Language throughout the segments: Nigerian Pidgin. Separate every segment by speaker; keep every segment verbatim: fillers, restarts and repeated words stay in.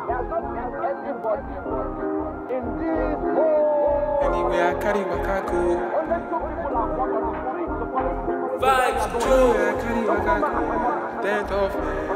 Speaker 1: Anyway, I carry waka go. Vibes true. I carry waka go. Tent off.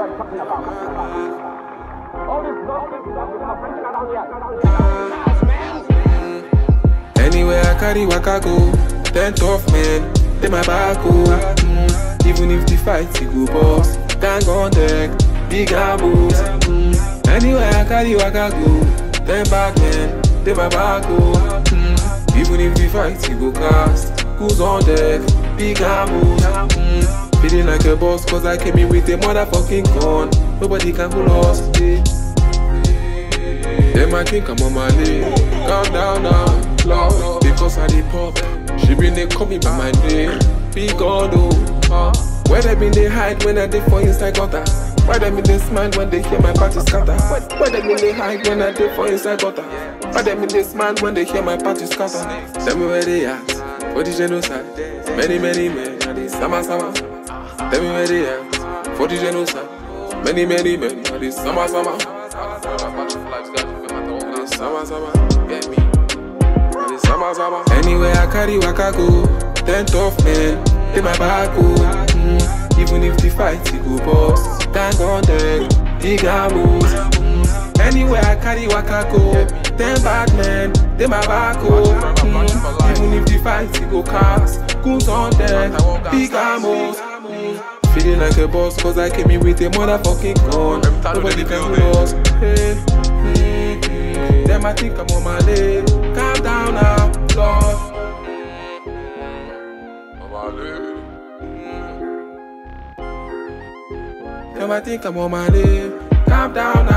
Speaker 1: Anyway, I carry waka go. Tent off, man. They my back go. Mm. Even if the fight he go boss, gang on deck, big ambos. Mm. Anyway, I carry waka go. Ten back, man. They my back go. Mm. Even if the fight he go cast, who's on deck, big ambos. Mm. Feeling like a boss, cause I came in with a motherfucking gun. Nobody can hold us. Yeah. Them I think I'm on my lane. Calm down now, Lord. Because I did pop. She been they call me by my name. Big God, oh, uh. Where they been they hide when I did for inside gutter? Why they been they smile when they hear my party scatter? Why, why they been they hide when I did for inside gutter? Why they been they smile when they hear my party scatter? Tell me where they at, for the genocide. Many, many men, and they summer, summer. Tell me where they at, for the genocide. Many, many men, and they summer, summer. Summer, summer, get me. Summer, summer. Anyway, I carry waka go. Tent off, man. They my back go. Mm. Even if the fight he go boss, gang on deck, big ambos. Mm. Anyway, I carry waka go. Ten back, man. They my back go. Mm. Even if the fight he go cast, goons on deck, big ambos. Mm. Feeling like a boss, cause I came in with a motherfucking gun. Nobody can lose. Hey. Mm-hmm. Them I think I'm on my lane. Calm down now, Lord. Them I think I'm on my lane. Calm down now.